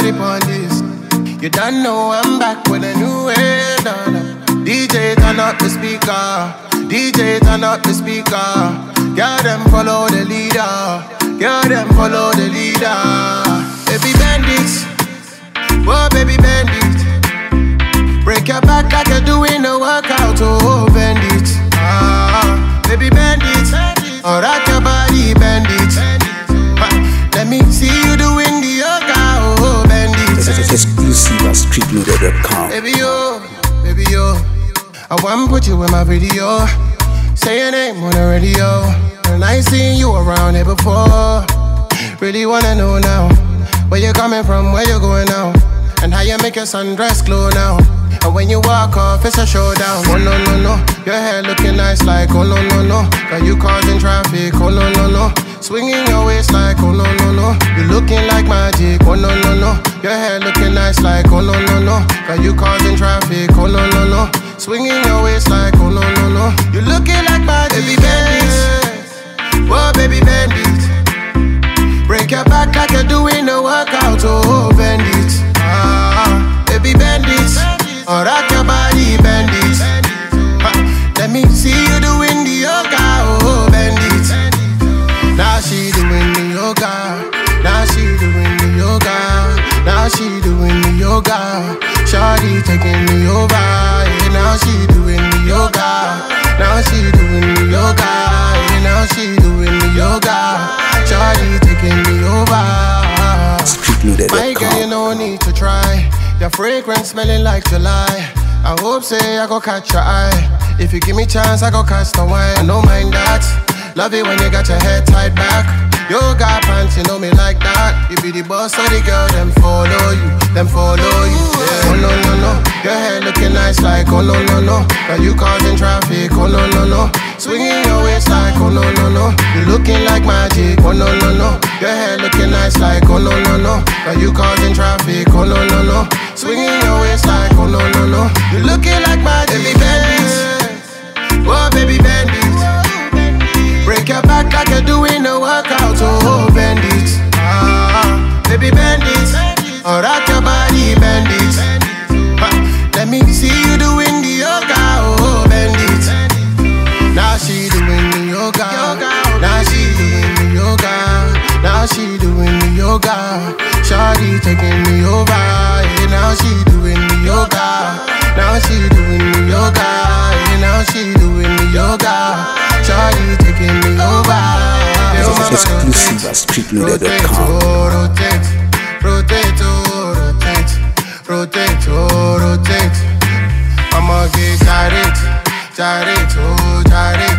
party on this. You don't know I'm back with a new wave. DJ turn up the speaker. DJ turn up the speaker. Girl them follow the leader. Girl them follow the leader. Baby bandits, oh baby bandit. Break your back like you're doing a workout. Oh bandit, baby bandit. Or rock your body bandit. Let me see you doing the yoga. Oh bandit. Exclusive at streetloader.com. Baby yo, I want to put you in my video. Say your name on the radio. And I seen you around here before. Really wanna know now where you coming from, where you going now, and how you make your sundress glow now. And when you walk off, it's a showdown. Oh no no no, your hair looking nice like oh no no no. Got you causing traffic, oh no no no. Swinging your waist like oh no no no. You looking like magic, oh no no no. Your hair looking nice like oh no no no. Got you causing traffic, oh no no no. Swinging your waist like oh no no no. You looking like magic, baby bandit. Whoa baby bandit. Break your back like you're doing a workout, oh bandit. Baby bandit. Or rock your body bandit. Let me see you doing the yoga, oh bandit. Now she doing the yoga. Now she doing the yoga. Now she doing the yoga. Shawty taking me over. Yeah, now she doing the yoga. Now she doing the yoga. Yeah, now she doing the yoga. Shawty taking me over. My girl, you no need to try. Your fragrance smelling like July. I hope say I go catch your eye. If you give me chance, I go catch the wine. I don't mind that. Love it when you got your head tied back. Yoga pants, you know me like that. You be the boss of the girl, them follow you. Them follow you, yeah. Oh no no no. Your hair looking nice like oh no no no. Got you causing traffic, oh no no no. Swinging your waist like oh no no no. You looking like magic, oh no no no. Your hair looking nice like oh no no no. Got you causing traffic, oh no no no. Swinging your waist like oh no no no. You looking like magic, baby bandit. Oh baby bandit. Break your back like you're doing a workout, oh bandit. Baby bandit. Or rock your body bandit. Let me see you doing the yoga, oh bandit. Now she doing the yoga. Now she doing the yoga. Now she doing the yoga. Shawty taking me over. Yeah, now she doing the yoga. Now she doing the yoga. Yeah, now she doing the yoga. Shawty taking me over. Exclusive at streetloader.com. Rotate, rotate, rotate, rotate, rotate. I'ma get gyrate, gyrate, oh gyrate.